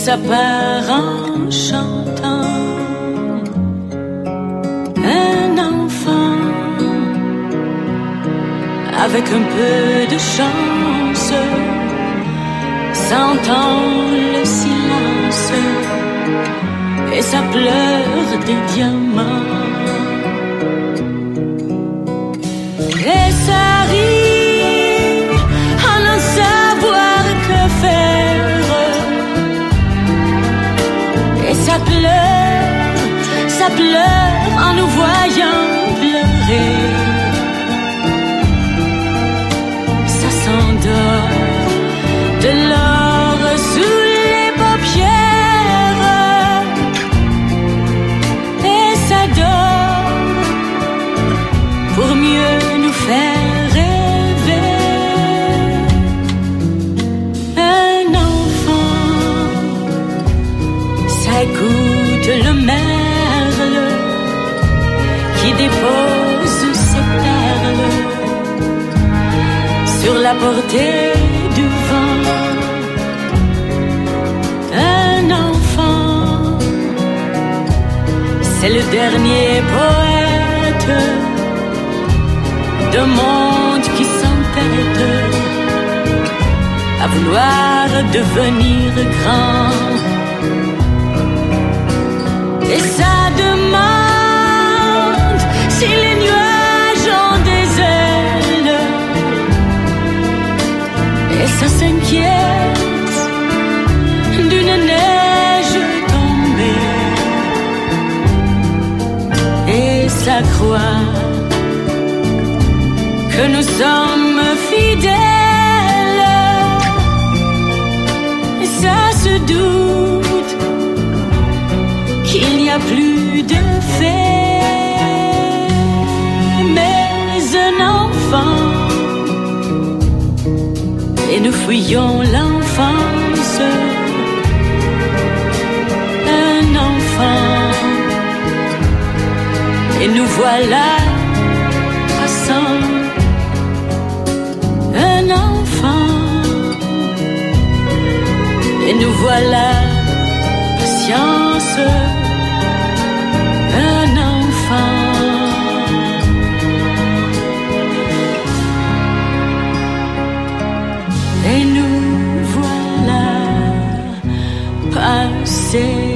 ça part en chantant. Un enfant avec un peu de chance s'entend le silence et ça pleure des diamants. Et ça rit en n'en savoir que faire. Et ça pleure en nous voyant pleurer. Ça s'endort de l'or sous les paupières. Et ça dort pour mieux nous faire rêver. Un enfant, ça écoute le merle qui dépose ses perles sur la portée du vent. Un enfant, c'est le dernier poète d'un monde qui s'entête à vouloir devenir grand. Et ça demande si les nuages ont des ailes. Et ça s'inquiète d'une neige tombée. Et ça croit que nous sommes fidèles. Et ça se doute qu'il n'y a plus de fées. Mais un enfant, et nous fuyons l'enfance. Un enfant, et nous voilà passant. Un enfant, et nous voilà patience. Un enfant. Et nous voilà passés.